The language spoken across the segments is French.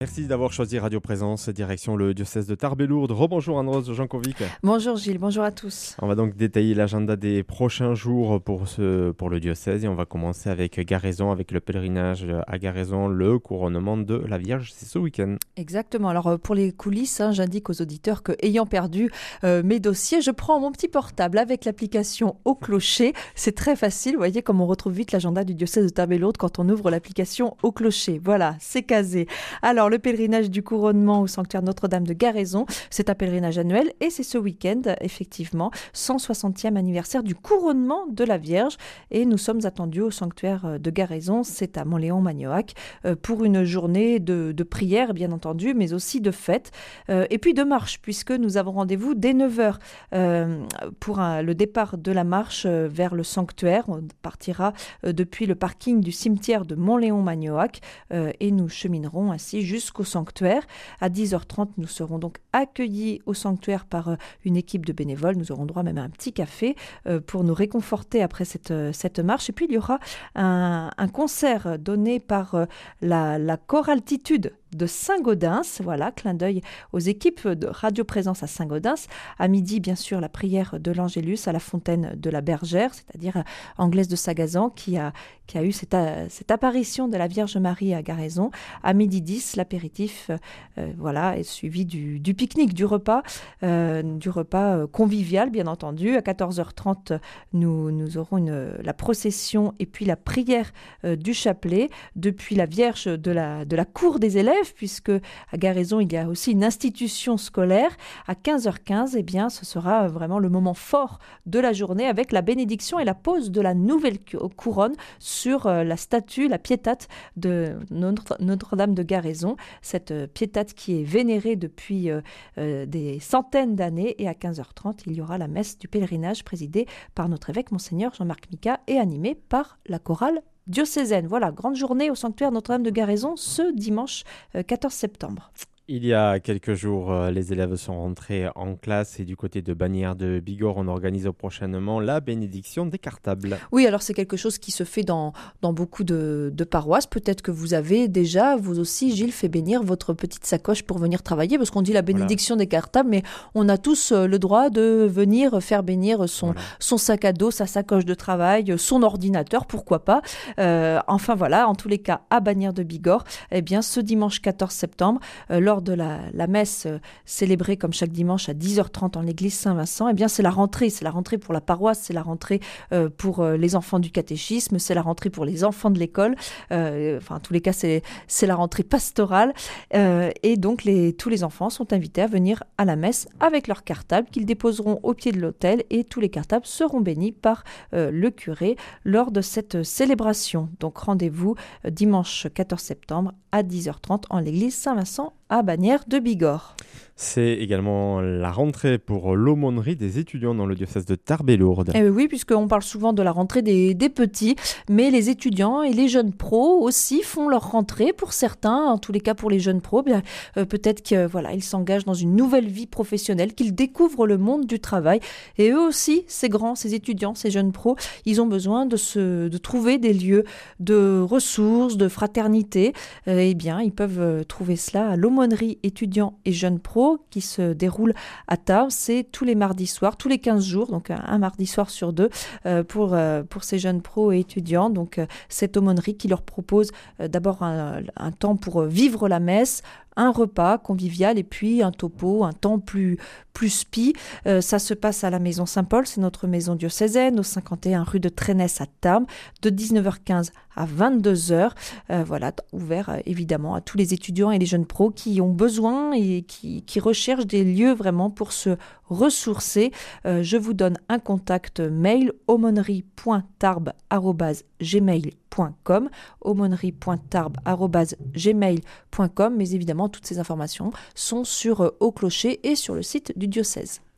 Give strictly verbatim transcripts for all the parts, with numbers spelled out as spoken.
Merci d'avoir choisi Radio Présence, direction le diocèse de Tarbes et Lourdes. Rebonjour Anne-Rose Jankovic. Bonjour Gilles, bonjour à tous. On va donc détailler l'agenda des prochains jours pour, ce, pour le diocèse et on va commencer avec Garaison, avec le pèlerinage à Garaison, le couronnement de la Vierge, c'est ce week-end. Exactement, alors pour les coulisses, hein, j'indique aux auditeurs que ayant perdu euh, mes dossiers, je prends mon petit portable avec l'application Au Clocher. C'est très facile, vous voyez comme on retrouve vite l'agenda du diocèse de Tarbes et Lourdes quand on ouvre l'application Au Clocher. Voilà, c'est casé. Alors le pèlerinage du couronnement au sanctuaire Notre-Dame de Garaison, c'est un pèlerinage annuel et c'est ce week-end, effectivement, cent soixantième anniversaire du couronnement de la Vierge. Et nous sommes attendus au sanctuaire de Garaison, c'est à Montléon-Magnoac, pour une journée de, de prière, bien entendu, mais aussi de fête euh, et puis de marche, puisque nous avons rendez-vous dès neuf heures euh, pour un, le départ de la marche euh, vers le sanctuaire. On partira euh, depuis le parking du cimetière de Montléon-Magnoac euh, et nous cheminerons ainsi jusqu'au sanctuaire. À dix heures trente, nous serons donc accueillis au sanctuaire par euh, une équipe de bénévoles. Nous aurons droit même à un petit café euh, pour nous réconforter après cette, euh, cette marche. Et puis, il y aura un, un concert donné par euh, la, la Choraltitude de Saint-Gaudens, voilà, clin d'œil aux équipes de Radio Présence à Saint-Gaudens. À midi, bien sûr, la prière de l'Angélus à la fontaine de la Bergère, c'est-à-dire Anglaise de Sagazan, qui a, qui a eu cette, cette apparition de la Vierge Marie à Garaison. À midi dix, l'apéritif, euh, voilà, est suivi du, du pique-nique, du repas, euh, du repas convivial, bien entendu. À quatorze heures trente, nous, nous aurons une, la procession et puis la prière euh, du chapelet depuis la Vierge de la, de la cour des élèves, puisque à Garaison, il y a aussi une institution scolaire. À quinze heures quinze, eh bien, ce sera vraiment le moment fort de la journée avec la bénédiction et la pose de la nouvelle couronne sur la statue, la piétate de Notre-Dame de Garaison. Cette piétate qui est vénérée depuis euh, euh, des centaines d'années. Et à quinze heures trente, il y aura la messe du pèlerinage présidée par notre évêque, Monseigneur Jean-Marc Mica, et animée par la chorale diocésaine. Voilà, grande journée au sanctuaire Notre-Dame de Garaison ce dimanche quatorze septembre. Il y a quelques jours, les élèves sont rentrés en classe et du côté de Bagnères de Bigorre, on organise prochainement la bénédiction des cartables. Oui, alors c'est quelque chose qui se fait dans, dans beaucoup de, de paroisses. Peut-être que vous avez déjà, vous aussi, Gilles, fait bénir votre petite sacoche pour venir travailler, parce qu'on dit la bénédiction voilà. des cartables, mais on a tous le droit de venir faire bénir son, voilà. son sac à dos, sa sacoche de travail, son ordinateur, pourquoi pas. Euh, enfin voilà, en tous les cas, à Bagnères de Bigorre, eh bien, ce dimanche quatorze septembre, euh, lors de la, la messe euh, célébrée comme chaque dimanche à dix heures trente en l'église Saint-Vincent, eh bien c'est la rentrée, c'est la rentrée pour la paroisse, c'est la rentrée euh, pour euh, les enfants du catéchisme, c'est la rentrée pour les enfants de l'école, euh, enfin en tous les cas c'est, c'est la rentrée pastorale euh, et donc les, tous les enfants sont invités à venir à la messe avec leurs cartables qu'ils déposeront au pied de l'autel et tous les cartables seront bénis par euh, le curé lors de cette célébration. Donc rendez-vous euh, dimanche quatorze septembre à dix heures trente en l'église Saint-Vincent à Bagnères de Bigorre. C'est également la rentrée pour l'aumônerie des étudiants dans le diocèse de Tarbes et Lourdes. Eh oui, puisqu'on parle souvent de la rentrée des, des petits, mais les étudiants et les jeunes pros aussi font leur rentrée pour certains, en tous les cas pour les jeunes pros, bien, euh, peut-être qu'ils voilà, s'engagent dans une nouvelle vie professionnelle, qu'ils découvrent le monde du travail. Et eux aussi, ces grands, ces étudiants, ces jeunes pros, ils ont besoin de, se, de trouver des lieux de ressources, de fraternité. Euh, eh bien, ils peuvent trouver cela à l'aumônerie étudiants et jeunes pros qui se déroule à Tarbes. C'est tous les mardis soirs, tous les quinze jours, donc un, un mardi soir sur deux euh, pour, euh, pour ces jeunes pros et étudiants. Donc euh, cette aumônerie qui leur propose euh, d'abord un, un temps pour vivre la messe, un repas convivial et puis un topo, un temps plus, plus spi. Euh, ça se passe à la maison Saint-Paul, c'est notre maison diocésaine, au cinquante et un rue de Trénès à Tarbes, de dix-neuf heures quinze à vingt-deux heures. Euh, voilà, ouvert euh, évidemment à tous les étudiants et les jeunes pros qui ont besoin et qui, qui recherchent des lieux vraiment pour se ressourcer. Euh, je vous donne un contact mail, aumônerie point tarbes arobase gmail point com, aumônerie point tarbes arobase gmail point com, mais évidemment toutes ces informations sont sur euh, Au Clocher et sur le site du diocèse.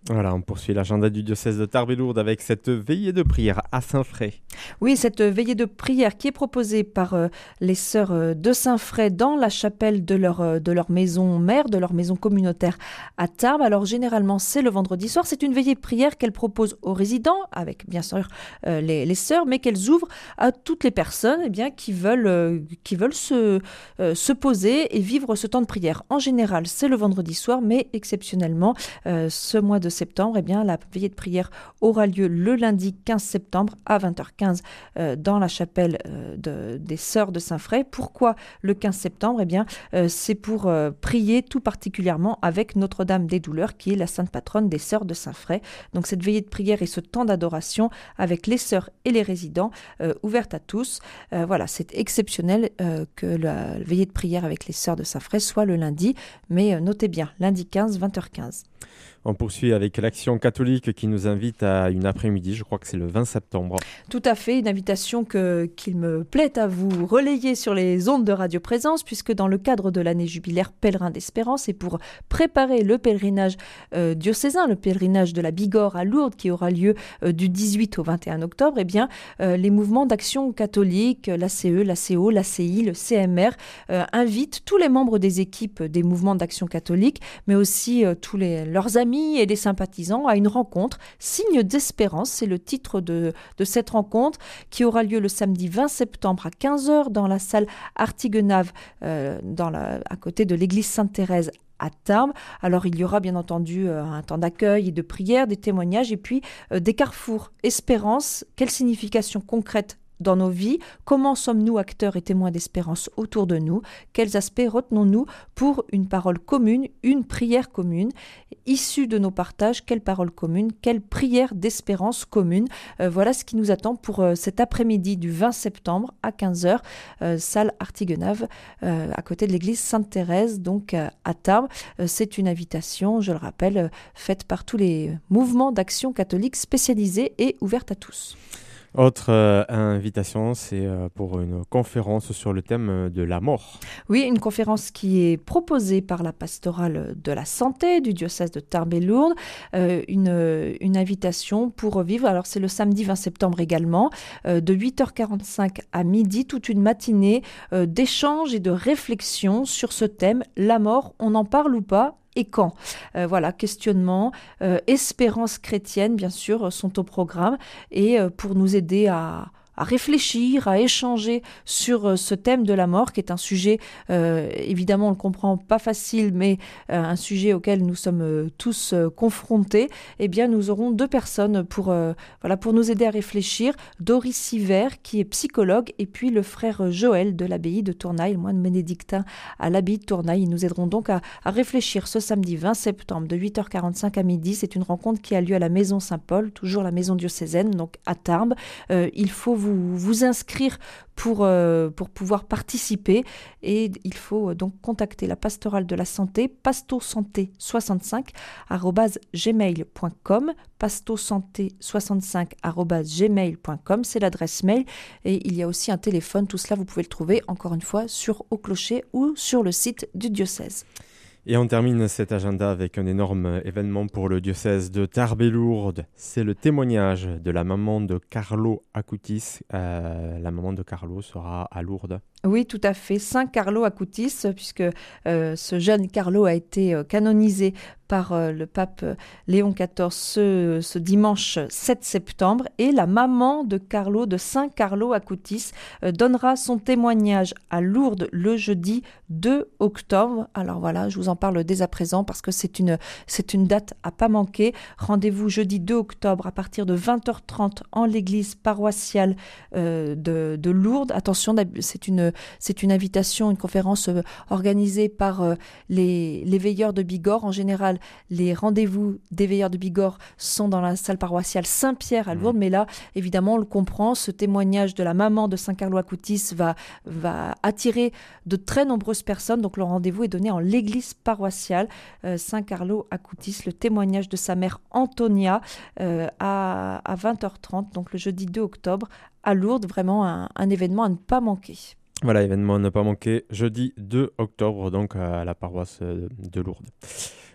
Voilà, on poursuit l'agenda du diocèse de Tarbes-et-Lourdes avec cette veillée de prière à Saint-Fray. Oui, cette veillée de prière qui est proposée par euh, les sœurs euh, de Saint-Fray dans la chapelle de leur, euh, de leur maison mère, de leur maison communautaire à Tarbes. Alors généralement, c'est le vendredi soir. C'est une veillée de prière qu'elles proposent aux résidents, avec bien sûr euh, les, les sœurs, mais qu'elles ouvrent à toutes les personnes eh bien, qui veulent, euh, qui veulent se, euh, se poser et vivre ce temps de prière. En général, c'est le vendredi soir, mais exceptionnellement, euh, ce mois de septembre, eh bien, la veillée de prière aura lieu le lundi quinze septembre à vingt heures quinze euh, dans la chapelle euh, de, des Sœurs de Saint-Fray. Pourquoi le quinze septembre? Eh bien, euh, c'est pour euh, prier tout particulièrement avec Notre-Dame des Douleurs, qui est la sainte patronne des Sœurs de Saint-Fray. Donc cette veillée de prière et ce temps d'adoration avec les sœurs et les résidents, euh, ouverte à tous. Euh, voilà, c'est exceptionnel euh, que la veillée de prière avec les Sœurs de Saint-Fray soit le lundi, mais euh, notez bien, lundi quinze, vingt heures quinze. On poursuit avec l'Action catholique qui nous invite à une après-midi, je crois que c'est le vingt septembre. Tout à fait, une invitation que, qu'il me plaît à vous relayer sur les ondes de Radio Présence, puisque dans le cadre de l'année jubilaire Pèlerin d'Espérance et pour préparer le pèlerinage euh, diocésain, le pèlerinage de la Bigorre à Lourdes qui aura lieu euh, du dix-huit au vingt et un octobre, eh bien, euh, les mouvements d'action catholique, l'A C E, l'A C O, l'A C I, le C M R, euh, invitent tous les membres des équipes des mouvements d'action catholique, mais aussi euh, tous les, leurs amis et les sympathisants à une rencontre, Signe d'espérance, c'est le titre de, de cette rencontre qui aura lieu le samedi vingt septembre à quinze heures dans la salle Artigenave, euh, dans la, à côté de l'église Sainte-Thérèse à Tarbes. Alors il y aura bien entendu euh, un temps d'accueil et de prière, des témoignages et puis euh, des carrefours. Espérance, quelle signification concrète dans nos vies? Comment sommes-nous acteurs et témoins d'espérance autour de nous? Quels aspects retenons-nous pour une parole commune, une prière commune? Issue de nos partages, quelle parole commune, quelle prière d'espérance commune? euh, Voilà ce qui nous attend pour euh, cet après-midi du vingt septembre à quinze heures, euh, salle Artigenave, euh, à côté de l'église Sainte-Thérèse, donc euh, à Tarbes. Euh, c'est une invitation, je le rappelle, euh, faite par tous les mouvements d'action catholique spécialisés et ouverte à tous. Autre euh, invitation, c'est euh, pour une conférence sur le thème de la mort. Oui, une conférence qui est proposée par la pastorale de la santé du diocèse de Tarbes-et-Lourdes, euh, une, une invitation pour vivre, alors c'est le samedi vingt septembre également, euh, de huit heures quarante-cinq à midi, toute une matinée euh, d'échanges et de réflexion sur ce thème, la mort, on en parle ou pas ? Et quand euh, Voilà, questionnement, euh, espérance chrétienne, bien sûr, sont au programme et euh, pour nous aider à, à réfléchir, à échanger sur euh, ce thème de la mort, qui est un sujet, euh, évidemment, on le comprend, pas facile, mais euh, un sujet auquel nous sommes euh, tous euh, confrontés. Eh bien, nous aurons deux personnes pour, euh, voilà, pour nous aider à réfléchir. Doris Siver, qui est psychologue, et puis le frère Joël de l'abbaye de Tournaille, le moine bénédictin à l'abbaye de Tournaille. Ils nous aideront donc à, à réfléchir ce samedi vingt septembre de huit heures quarante-cinq à midi. C'est une rencontre qui a lieu à la maison Saint-Paul, toujours la maison diocésaine, donc à Tarbes. Euh, il faut vous, vous inscrire pour, euh, pour pouvoir participer et il faut donc contacter la pastorale de la santé, pastosanté soixante-cinq arobase gmail point com, pastosanté soixante-cinq arobase gmail point com, c'est l'adresse mail et il y a aussi un téléphone. Tout cela, vous pouvez le trouver encore une fois sur Au Clocher ou sur le site du diocèse. Et on termine cet agenda avec un énorme événement pour le diocèse de Tarbes-et-Lourdes. C'est le témoignage de la maman de Carlo Acutis. Euh, la maman de Carlo sera à Lourdes. Oui, tout à fait. Saint Carlo Acutis, puisque euh, ce jeune Carlo a été euh, canonisé par euh, le pape Léon quatorze ce, ce dimanche sept septembre. Et la maman de Carlo, de Saint Carlo Acutis, euh, donnera son témoignage à Lourdes le jeudi deux octobre. Alors voilà, je vous en parle dès à présent parce que c'est une, c'est une date à pas manquer. Rendez-vous jeudi deux octobre à partir de vingt heures trente en l'église paroissiale euh, de, de Lourdes. Attention, c'est une C'est une invitation, une conférence euh, organisée par euh, les, les veilleurs de Bigorre. En général, les rendez-vous des veilleurs de Bigorre sont dans la salle paroissiale Saint-Pierre à Lourdes. Mmh. Mais là, évidemment, on le comprend, ce témoignage de la maman de Saint Carlo Acutis va, va attirer de très nombreuses personnes. Donc, le rendez-vous est donné en l'église paroissiale euh, Saint Carlo Acutis. Le témoignage de sa mère Antonia euh, à, à vingt heures trente, donc le jeudi deux octobre à Lourdes. Vraiment un, un événement à ne pas manquer. Voilà, événement à ne pas manquer, jeudi deux octobre, donc à la paroisse de Lourdes.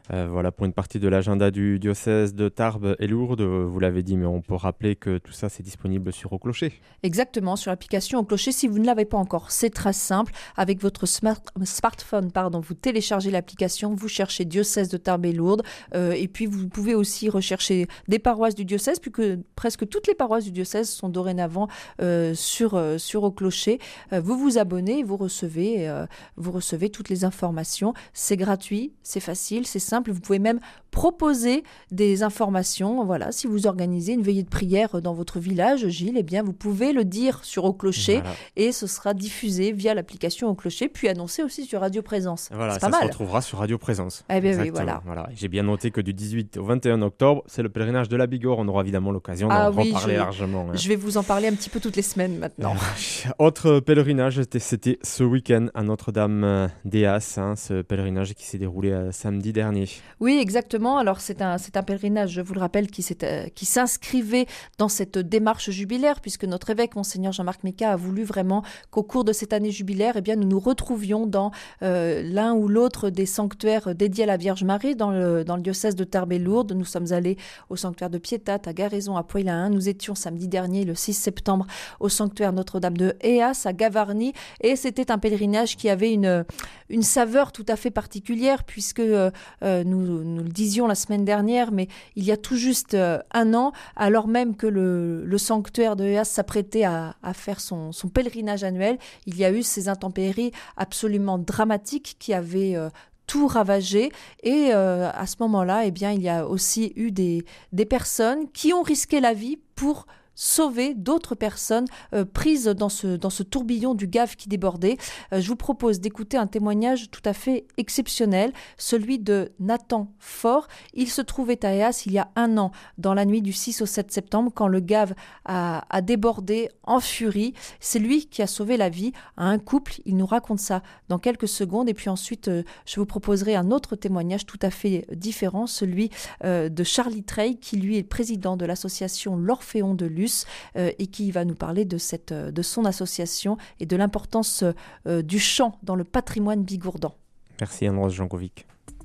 Euh, voilà pour une partie de l'agenda du diocèse de Tarbes et Lourdes. Euh, Vous l'avez dit, mais on peut rappeler que tout ça, c'est disponible sur Au Clocher. Exactement, sur l'application Au Clocher. Si vous ne l'avez pas encore, c'est très simple. Avec votre smart- smartphone, pardon, vous téléchargez l'application, vous cherchez diocèse de Tarbes et Lourdes, euh, et puis vous pouvez aussi rechercher des paroisses du diocèse, puisque presque toutes les paroisses du diocèse sont dorénavant euh, sur, euh, sur Au Clocher. Euh, vous vous abonnez et vous recevez, euh, vous recevez toutes les informations. C'est gratuit, c'est facile, c'est simple. Vous pouvez même proposer des informations. Voilà, si vous organisez une veillée de prière dans votre village, Gilles, eh bien, vous pouvez le dire sur Au Clocher Voilà. et ce sera diffusé via l'application Au Clocher, puis annoncé aussi sur Radio Présence. Voilà, C'est pas ça se mal. retrouvera sur Radio Présence. Eh bien oui, Exactement. voilà. Voilà. J'ai bien noté que du dix-huit au vingt et un octobre, c'est le pèlerinage de la Bigorre. On aura évidemment l'occasion d'en Ah oui, reparler je, largement. hein. je vais vous en parler un petit peu toutes les semaines maintenant. Autre pèlerinage, c'était- c'était ce week-end à Notre-Dame-des-As, hein, ce pèlerinage qui s'est déroulé euh, samedi dernier. Oui, exactement. Alors, c'est un, c'est un pèlerinage, je vous le rappelle, qui, s'est, euh, qui s'inscrivait dans cette démarche jubilaire, puisque notre évêque, Monseigneur Jean-Marc Mika, a voulu vraiment qu'au cours de cette année jubilaire, eh bien, nous nous retrouvions dans euh, l'un ou l'autre des sanctuaires dédiés à la Vierge Marie, dans le, dans le diocèse de Tarbes et Lourdes. Nous sommes allés au sanctuaire de Piétat, à Garaison, à Poix-l'Ain. Nous étions samedi dernier, le six septembre, au sanctuaire Notre-Dame de Héas, à Gavarnie. Et c'était un pèlerinage qui avait une, une saveur tout à fait particulière, puisque euh, euh, nous, nous le disions la semaine dernière, mais il y a tout juste euh, un an, alors même que le, le sanctuaire de Héas s'apprêtait à, à faire son, son pèlerinage annuel, il y a eu ces intempéries absolument dramatiques qui avaient euh, tout ravagé. Et euh, à ce moment-là, eh bien, il y a aussi eu des, des personnes qui ont risqué la vie pour sauver d'autres personnes euh, prises dans ce, dans ce tourbillon du Gave qui débordait. Euh, je vous propose d'écouter un témoignage tout à fait exceptionnel, celui de Nathan Faure. Il se trouvait à Héas il y a un an, dans la nuit du six au sept septembre, quand le Gave a, a débordé en furie. C'est lui qui a sauvé la vie à un couple. Il nous raconte ça dans quelques secondes. Et puis ensuite, euh, je vous proposerai un autre témoignage tout à fait différent, celui euh, de Charlie Trey, qui lui est président de l'association L'Orphéon de Luce, euh, et qui va nous parler de, cette, euh, de son association et de l'importance euh, du chant dans le patrimoine bigourdan. Merci Andros Jankovic.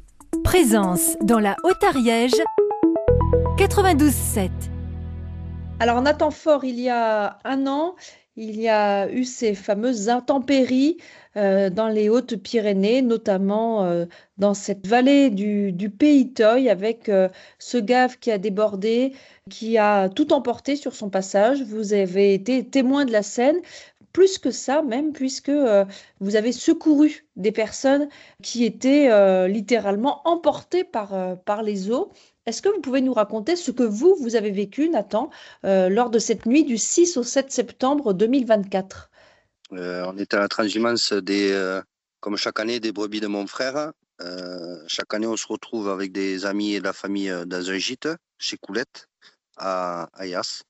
Présence dans la Haute-Ariège, quatre-vingt-douze sept. Alors Nathan Faure, il y a un an, il y a eu ces fameuses intempéries euh, dans les Hautes-Pyrénées, notamment euh, dans cette vallée du, du Pays Toy, avec euh, ce Gave qui a débordé, qui a tout emporté sur son passage. Vous avez été témoin de la scène, plus que ça même, puisque euh, vous avez secouru des personnes qui étaient euh, littéralement emportées par, euh, par les eaux. Est-ce que vous pouvez nous raconter ce que vous, vous avez vécu, Nathan, euh, lors de cette nuit du six au sept septembre deux mille vingt-quatre? Euh, on était à la transhumance des, euh, comme chaque année, des brebis de mon frère. Euh, chaque année, on se retrouve avec des amis et la famille euh, dans un gîte chez Coulette à Ayas.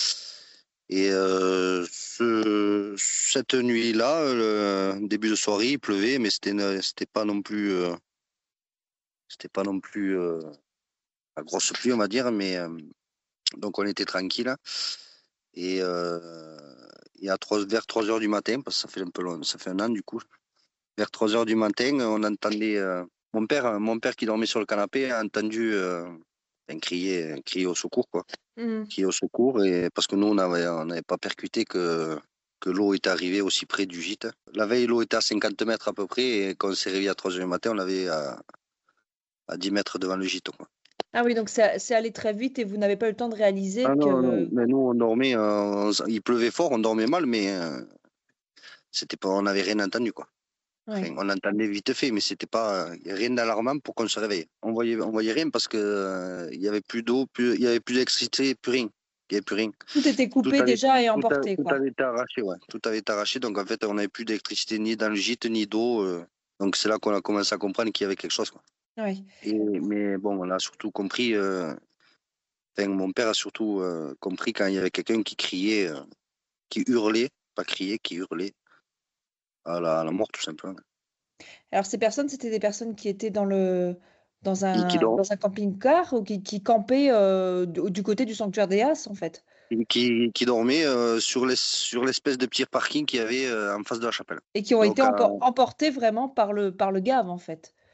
Et euh, ce, cette nuit-là, le début de soirée, il pleuvait, mais c'était, c'était pas non plus, euh, c'était pas non plus euh, la grosse pluie, on va dire. Mais euh, donc on était tranquille. Et euh, et à trois, vers trois heures du matin, parce que ça fait un peu long, ça fait un an du coup, vers trois heures du matin, on entendait euh, mon père, mon père qui dormait sur le canapé a entendu euh, un crier, un crier au secours, quoi. Mmh. Crier au secours, et parce que nous, on n'avait on n'avait pas percuté que, que l'eau était arrivée aussi près du gîte. La veille, l'eau était à cinquante mètres à peu près, et quand on s'est réveillé à trois heures du matin, on l'avait à, à dix mètres devant le gîte, quoi. Ah oui, donc ça- c'est allé très vite et vous n'avez pas eu le temps de réaliser Ah non, non, que... mais nous, on dormait, euh, on- il pleuvait fort, on dormait mal, mais euh, c'était pas, on n'avait rien entendu, quoi. Ouais. Enfin, on entendait vite fait, mais c'était pas euh, rien d'alarmant pour qu'on se réveille. On voyait, on voyait rien parce que euh, il y avait plus d'eau, plus, il y avait plus d'électricité, plus rien. Il y avait plus rien. Tout était Tout coupé avait, déjà et tout, a- emporté, tout quoi. avait été arraché, ouais. Tout avait été arraché, donc en fait, on n'avait plus d'électricité ni dans le gîte ni d'eau. euh. Donc c'est là qu'on a commencé à comprendre qu'il y avait quelque chose, quoi. Oui. Et, mais bon, on a surtout compris. euh, Enfin, mon père a surtout euh, compris quand il y avait quelqu'un qui criait, euh, qui hurlait, pas criait, qui hurlait à la, à la mort, tout simplement. Alors ces personnes, c'était des personnes qui étaient dans le dans Et qui un dort. dans un camping-car ou qui, qui campaient euh, du, du côté du sanctuaire des As, en fait. qui, qui dormait euh, sur l'es- sur l'espèce de petit parking qu'il y avait euh, en face de la chapelle. Et qui ont Donc, été euh, empor- emportés vraiment par le par le Gave, en fait.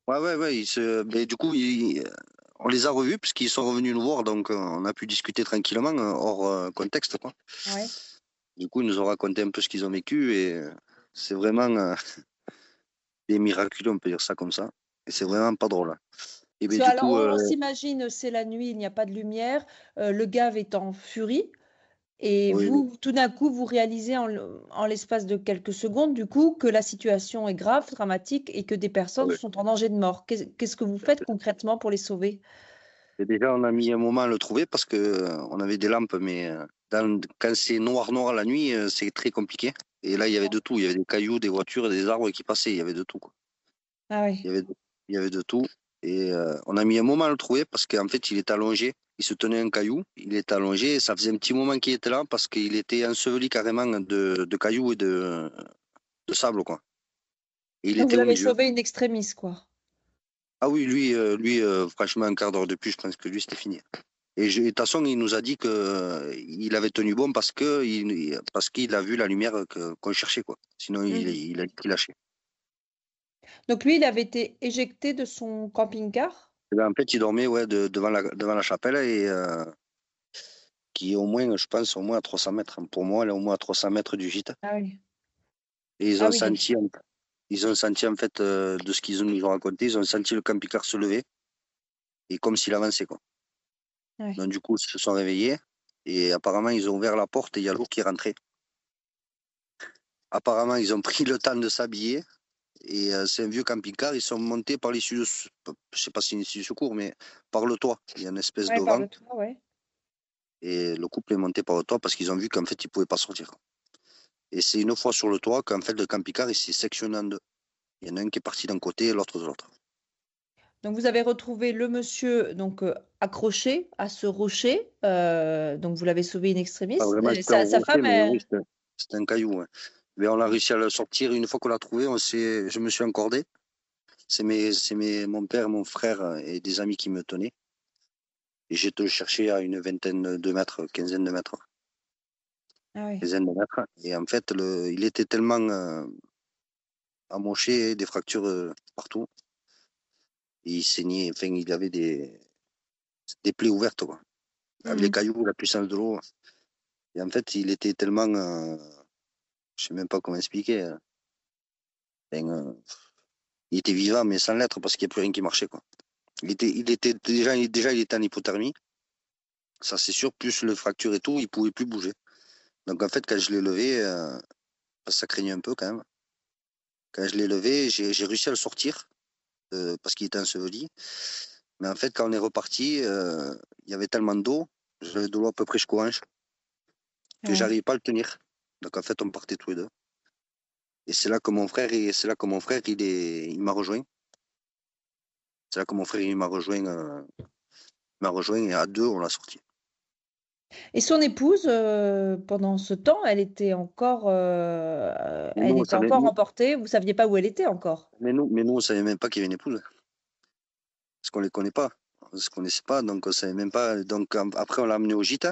Ouais, ouais, ouais. Ils se... mais du coup, ils- on les a revus puisqu'ils sont revenus nous voir, donc euh, on a pu discuter tranquillement, euh, hors euh, contexte, quoi. Ouais. Du coup, ils nous ont raconté un peu ce qu'ils ont vécu et euh, c'est vraiment euh, des miraculeux, on peut dire ça comme ça. Et c'est vraiment pas drôle, hein. Et Parce ben que, du alors, coup, on, on euh, s'imagine, c'est la nuit, il n'y a pas de lumière, euh, le gave est en furie, et oui, oui, vous, tout d'un coup, vous réalisez en, le- en l'espace de quelques secondes, du coup, que la situation est grave, dramatique, et que des personnes oui. sont en danger de mort. Qu'est- Qu'est-ce que vous faites concrètement pour les sauver? Et déjà, on a mis un moment à le trouver parce que euh, on avait des lampes, mais euh, dans- quand c'est noir, noir la nuit, euh, c'est très compliqué. Et là, il y avait de tout. Il y avait des cailloux, des voitures, des arbres qui passaient. Il y avait de tout, quoi. Ah Il oui. y avait de, il y avait de tout. Et euh, on a mis un moment à le trouver parce qu'en fait, il est allongé. Il se tenait un caillou. Il est allongé. Et ça faisait un petit moment qu'il était là parce qu'il était enseveli carrément de, de cailloux et de, de sable, quoi. Et il Donc, vous était au l'avez milieu. sauvé in extremis, quoi. Ah oui, lui, euh, lui euh, franchement, un quart d'heure de plus, je pense que lui, c'était fini. Et je- de toute façon, il nous a dit que euh, il avait tenu bon parce que il, parce qu'il a vu la lumière que- qu'on cherchait, quoi. Sinon, il, Mhm. il a il lâché. Donc, lui, il avait été éjecté de son camping-car? Et ben, en fait, il dormait, ouais, de- devant la, devant la chapelle et euh, qui est au moins, je pense, au moins à trois cents mètres. Pour moi, elle est au moins à trois cents mètres du gîte. Ah oui. Et ils Ah ont oui, donc, senti, ils ont senti, en fait, euh, de ce qu'ils nous ont raconté, ils ont senti le camping-car se lever et comme s'il avançait, quoi. ouais. Donc, du coup, ils se sont réveillés et apparemment, ils ont ouvert la porte et il y a l'eau qui est rentrée. Apparemment, ils ont pris le temps de s'habiller. Et euh, c'est un vieux camping-car. Ils sont montés par l'issue de, je sais pas si c'est une issue de secours, mais par le toit. Il y a une espèce Ouais, de par vent. le toit, ouais. Et le couple est monté par le toit parce qu'ils ont vu qu'en fait, ils pouvaient pas sortir. Et c'est une fois sur le toit qu'en fait, le camping-car, il s'est sectionné en deux. Il y en a un qui est parti d'un côté et l'autre de l'autre. Donc vous avez retrouvé le monsieur donc euh, accroché à ce rocher. Euh, donc vous l'avez sauvé in extremis. Pas vraiment, Et c'était un sa, sa rocher, femme mais est... oui, c'était c'était un caillou, ouais. Mais on a réussi à le sortir. Une fois qu'on l'a trouvé, on s'est, je me suis encordé. C'est mes, c'est mes, mon père, mon frère et des amis qui me tenaient. Et j'ai été le chercher à une vingtaine de mètres, quinzaine de mètres. Ah oui. Quinzaine de mètres. Et en fait, le, il était tellement euh, amoché, des fractures euh, partout. Et il saignait, enfin, il avait des, des plaies ouvertes, quoi. Avec les Mhm. cailloux, la puissance de l'eau. Et en fait, il était tellement, euh, je sais même pas comment expliquer. euh, enfin, euh, il était vivant, mais sans l'être parce qu'il n'y a plus rien qui marchait, quoi. Il était, il était déjà, il- déjà, il était en hypothermie. Ça, c'est sûr. Plus le fracture et tout, il pouvait plus bouger. Donc, en fait, quand je l'ai levé, euh, ça craignait un peu quand même. Quand je l'ai levé, j'ai j'ai réussi à le sortir euh, parce qu'il était enseveli. Mais en fait, quand on est reparti, euh, il y avait tellement d'eau, j'avais de l'eau à peu près jusqu'aux hanches, que Ouais. j'arrivais pas à le tenir. Donc en fait, on partait tous les deux. Et c'est là que mon frère, et c'est là que mon frère, il est, il m'a rejoint. C'est là que mon frère, il m'a rejoint, euh, m'a rejoint et à deux, on l'a sorti. Et son épouse, euh, pendant ce temps, elle était encore, euh, Mais elle nous, on était savait, encore nous, emportée. Vous saviez pas où elle était encore. mais nous, mais nous, on savait même pas qu'il y avait une épouse, parce qu'on les connaît pas. On se connaissait pas, donc on savait même pas. Donc après, on l'a amené au gîte.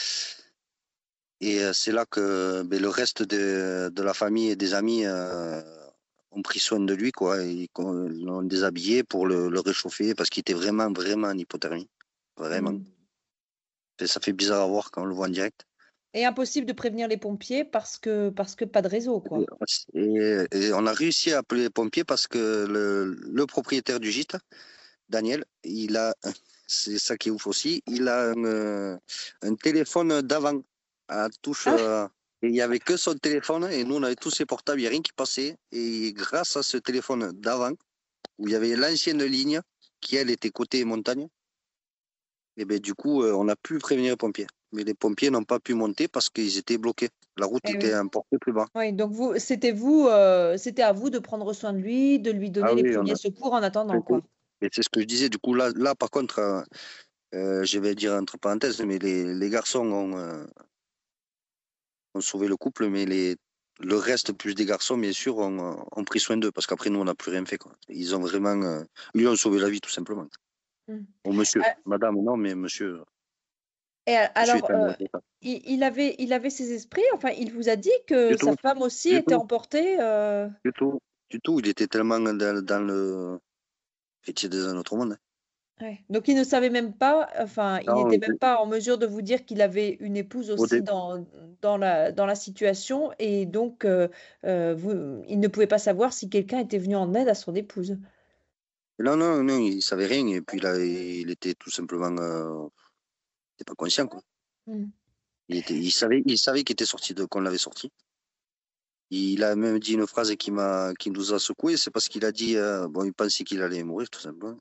Et euh, c'est là que ben, le reste de, de la famille et des amis euh, ont pris soin de lui, quoi. Ils l'ont déshabillé pour le, le réchauffer parce qu'il était vraiment, vraiment en hypothermie. Vraiment. Mhm. Et ça fait bizarre à voir quand on le voit en direct. Et impossible de prévenir les pompiers parce que, parce que pas de réseau, quoi. Et, et on a réussi à appeler les pompiers parce que le, le propriétaire du gîte, Daniel, il a, c'est ça qui est ouf aussi, il a un, euh, un téléphone d'avant à touche. Ah, euh, et il n'y avait que son téléphone et nous on avait tous ses portables, il n'y a rien qui passait. Et grâce à ce téléphone d'avant, où il y avait l'ancienne ligne qui elle était côté montagne, et ben du coup euh, on a pu prévenir les pompiers. Mais les pompiers n'ont pas pu monter parce qu'ils étaient bloqués. La route eh était oui. un peu plus bas. Oui, donc vous, c'était vous, euh, c'était à vous de prendre soin de lui, de lui donner Ah les oui, on premiers a secours en attendant, traité. quoi. Et c'est ce que je disais. Du coup là, là par contre, euh, euh, je vais dire entre parenthèses, mais les, les garçons ont, euh, ont sauvé le couple, mais les, le reste, plus des garçons, bien sûr, ont, ont pris soin d'eux, parce qu'après, nous, on n'a plus rien fait, quoi. Ils ont vraiment... euh, lui, ont sauvé la vie, tout simplement. Mm. Au monsieur. Ah, Madame, non, mais monsieur, et a- monsieur alors, est un... euh, il, il avait, il avait ses esprits, enfin, il vous a dit Du que sa tout, femme aussi du était tout, emportée. euh, du tout, du tout. Il était tellement dans, dans le... Étiez dans un autre monde. Ouais. Donc il ne savait même pas, enfin, il Non, n'était même pas en mesure de vous dire qu'il avait une épouse au aussi dé- dans, dans la, dans la situation, et donc euh, euh, vous, il ne pouvait pas savoir si quelqu'un était venu en aide à son épouse. non, non, non, il savait rien. Et puis là, il était tout simplement, euh, il était pas conscient, quoi. Mm. Il était, il savait, il savait qu'il était sorti de, qu'on l'avait sorti. Il a même dit une phrase qui m'a, qui nous a secoué. C'est parce qu'il a dit, euh, bon, il pensait qu'il allait mourir, tout simplement.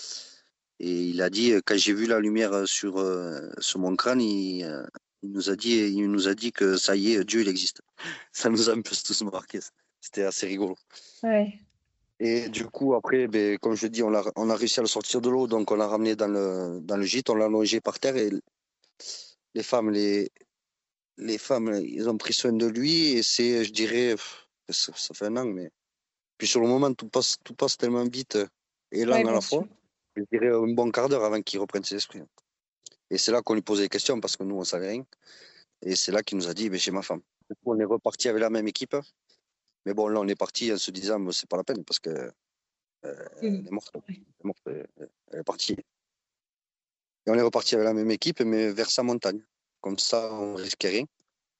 Et il a dit, euh, quand j'ai vu la lumière euh, sur, euh, sur mon crâne, il, euh, il nous a dit, il nous a dit que ça y est, Dieu, il existe. Ça nous a un peu tous marqué. Ça. C'était assez rigolo. Ouais. Et du coup, après, ben, comme je dis, on a, on a réussi à le sortir de l'eau, donc on l'a ramené dans le, dans le gîte, on l'a allongé par terre et les femmes, les, les femmes, ils ont pris soin de lui et c'est, je dirais, pff, ça, ça fait un an, mais puis sur le moment, tout passe, tout passe tellement vite et Ouais, lent à bien la sûr. fois. Je dirais un bon quart d'heure avant qu'il reprenne ses esprits. Et c'est là qu'on lui posait des questions parce que nous, on savait rien. Et c'est là qu'il nous a dit, ben, j'ai ma femme. Du coup, on est reparti avec la même équipe. Mais bon, là, on est parti en se disant, ben, c'est pas la peine parce que euh, elle Mm. est morte. Ouais. Elle est morte. Elle elle est partie. Et on est reparti avec la même équipe, mais vers sa montagne. Comme ça, on risquait rien.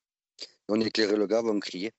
On éclairait le gave, on criait.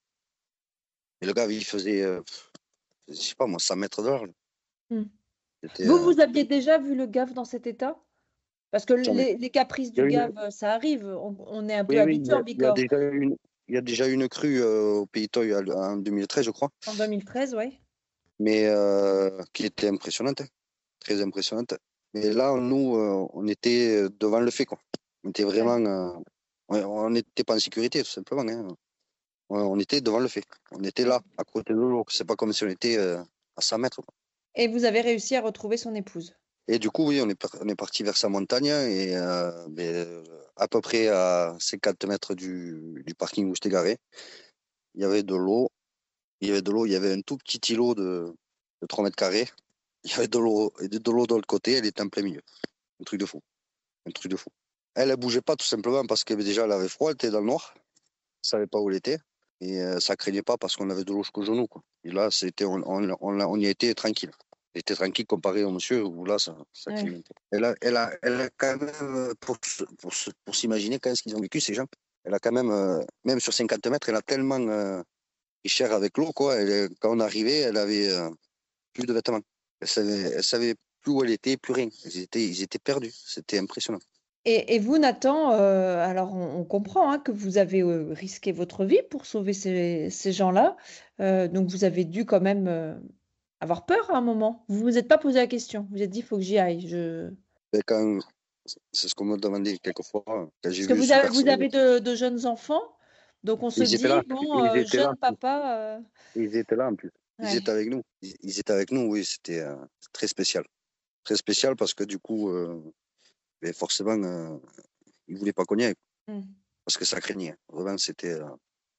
Et le gave, il faisait, euh, je sais pas moi, cent mètres de large. Mm. C'était Vous, euh, vous aviez déjà vu le gave dans cet état? Parce que jamais. les, les caprices Il y du a une- gave, ça arrive. On, on est un peu Oui, oui, il habitué y a, en il y a Bigorre. déjà une, il y a déjà une crue euh, au Pays Toy en deux mille treize, je crois, En deux mille treize, oui. mais euh, qui était impressionnante, hein, très impressionnante. Mais là, nous, euh, on était devant le fait, quoi. On était Ouais. vraiment, euh, ouais, on n'était pas en sécurité, tout simplement, hein. On, on était devant le fait. On était là, à côté de l'eau. C'est pas comme si on était euh, à cent mètres, quoi. Et vous avez réussi à retrouver son épouse. Et du coup, oui, on est, par- on est parti vers sa montagne et euh, mais, euh, à peu près à cinquante mètres du, du parking où j'étais garé, il y avait de l'eau. Il y avait de l'eau, il y avait un tout petit îlot de, de trois mètres carrés. Il y avait de l'eau et de, de l'eau de l'autre côté, elle était en plein milieu. Un truc de fou. Un truc de fou. Elle, elle bougeait pas tout simplement parce que déjà elle avait froid, elle était dans le noir, elle savait pas où elle était. Et euh, ça craignait pas parce qu'on avait de l'eau jusqu'au genou, quoi. Et là, c'était, on, on, on, on y était tranquille. Elle était tranquille comparé au monsieur où là, ça, ça Ouais. craignait. Elle a, elle a, elle a quand même, euh, pour, pour, pour s'imaginer quand même ce qu'ils ont vécu, ces gens, elle a quand même, euh, même sur cinquante mètres, elle a tellement euh, pris cher avec l'eau, quoi. Elle, quand on arrivait, elle avait euh, plus de vêtements. Elle savait, elle savait plus où elle était, plus rien. Ils étaient, ils étaient perdus. C'était impressionnant. Et, et vous, Nathan, euh, alors on, on comprend hein, que vous avez euh, risqué votre vie pour sauver ces, ces gens-là. Euh, donc vous avez dû quand même euh, avoir peur à un moment. Vous vous êtes pas posé la question. Vous vous êtes dit, il faut que j'y aille. Je... Et quand, c'est ce qu'on me demandait quelquefois, quand j'ai Parce que vu vous ce avez, vous personne. avez de, de jeunes enfants. Donc on se Ils étaient là. dit, bon, Ils euh, étaient là. jeune papa. euh, Ils étaient là en plus. Ils ouais. étaient avec nous. Ils, ils étaient avec nous, oui. C'était euh, très spécial. Très spécial parce que du coup, euh, mais forcément, euh, ils voulaient pas qu'on y aille. Mm. Parce que ça craignait. Vraiment, c'était euh,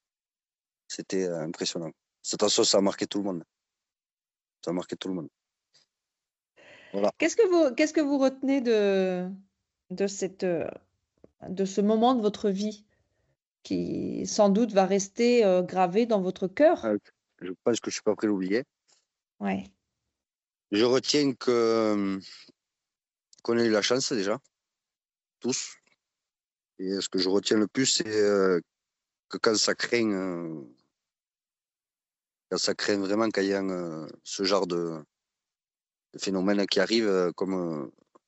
c'était euh, impressionnant. Cette façon, ça a marqué tout le monde. Ça a marqué tout le monde. Voilà. Qu'est-ce que vous, qu'est-ce que vous retenez de, de cette, euh, de ce moment de votre vie qui sans doute va rester euh, gravé dans votre cœur? Euh, Je pense que je suis pas prêt à l'oublier. Ouais. Je retiens que euh, qu'on a eu la chance déjà, tous. Et ce que je retiens le plus, c'est euh, que quand ça craint, euh, quand ça craint vraiment, quand il y a euh, ce genre de, de phénomène qui arrive, euh, comme euh,